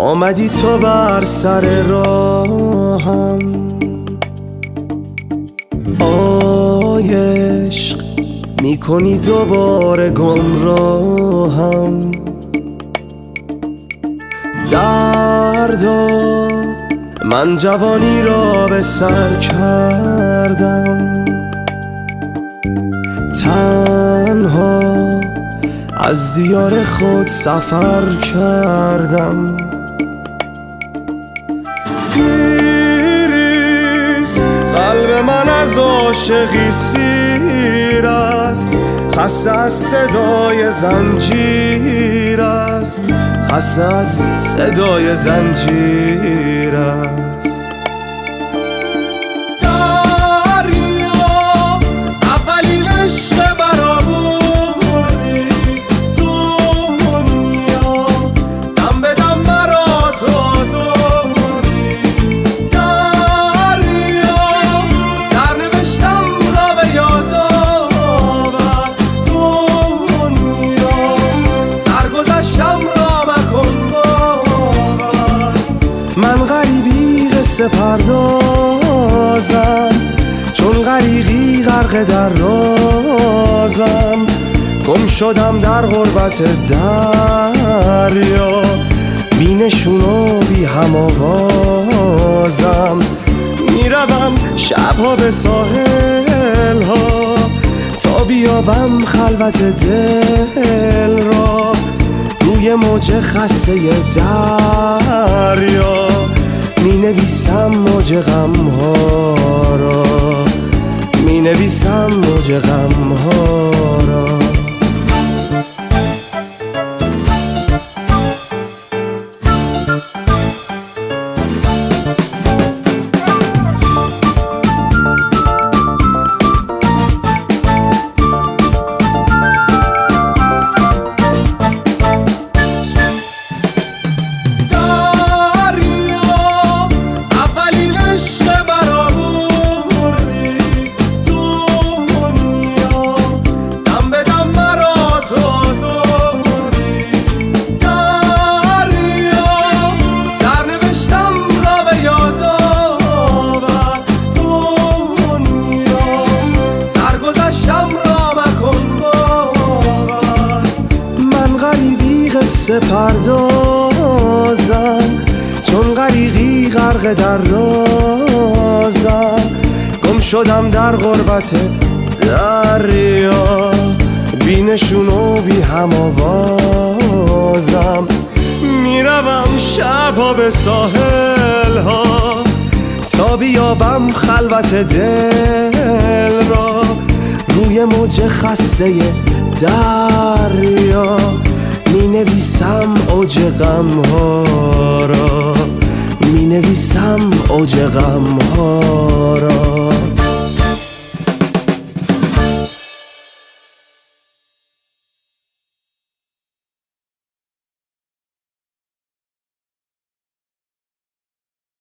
آمدی تو بر سر راهم، آی عشق میکنی دوباره گمراهم. دردا من جوانی را به سر کردم، تنها از دیار خود سفر کردم. گریز قلب من از عاشقی سیر است، خسته از صدای زنجیر است، خسته از صدای زنجیر است. من غریبی قصه پردازم، چون غریقی غرق در رازم. گم شدم در غربت دریا، بی نشون و بی هم آوازم. میروم شبها به ساحل ها تا بیابم خلوت دل را، روی موج خسته دریا می نویسم موج غم ها را، می نویسم موج غم ها را. قصه پردازم، چون غریقی غرق در رازم. گم شدم در غربت دریا، بی نشون و بی هم آوازم. میروم شبها به ساحل ها تا بیابم خلوت دل را، روی موج خسته دریا می نویسم اوج غم ها را، می نویسم اوج غم ها